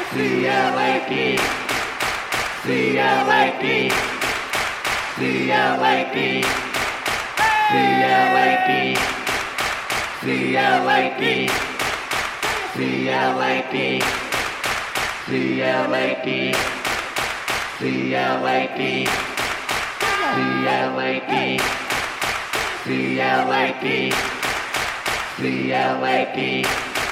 CLAP, CLAP, CLAP, CLAP, CLAP, CLAP, CLAP, CLAP, CLAP, CLAP, CLAP.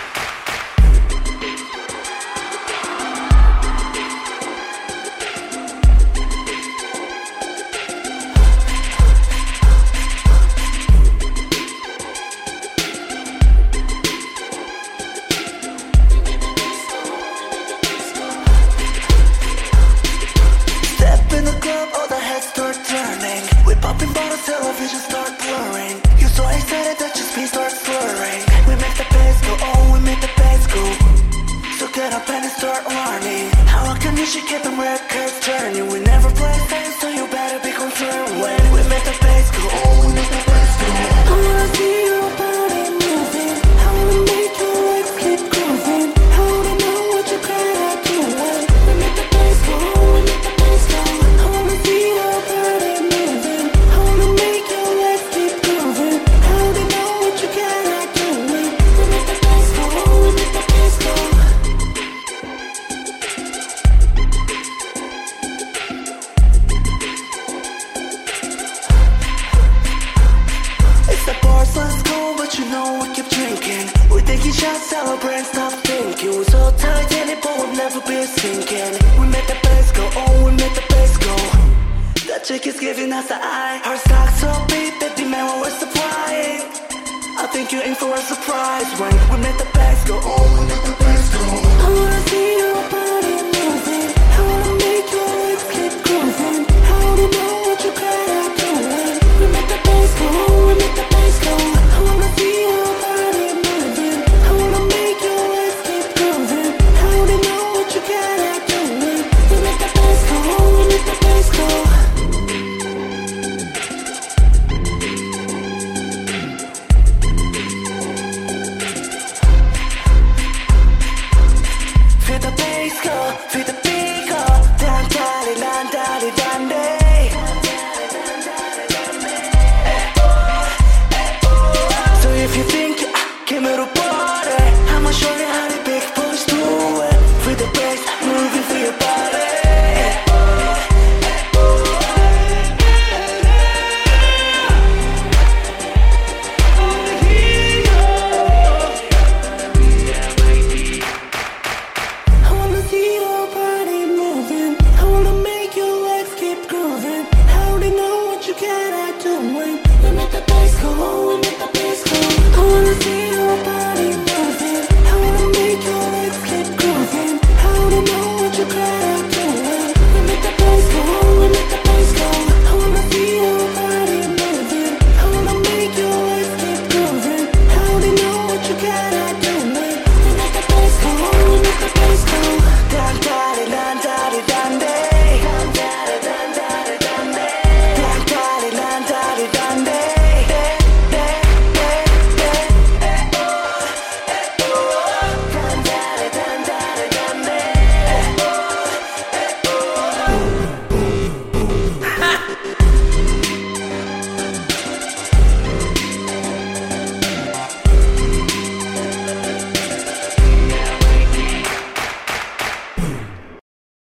Television start blurring. You're so excited that your speed starts slurring. We make the bass go, oh, we make the bass go. So get up and start learning. How come you should keep them records turning? We never play safe, so you better be concerned. When we make the bass go, oh, we make the bass go. I wanna see your body moving. I wanna make your legs keep grooving. I wanna know what you're good at doing. We make the bass go, oh, we make the bass go. I wanna see your body moving. I wanna make your legs keep grooving. How do you know what you gotta do? We make the bass go, oh, we make the bass go. It's the bars, let's go, but you know we keep drinking. We're taking shots, celebrate, stop thinking. We're so Titanic, but we'll never be sinking. We make the bass go, oh, we make the bass go. That chick is giving us the eye. Her socks so beat, baby man, what we're supplying. I think you're in for a surprise when we make the bass go, oh, we make the bass go. I wanna see you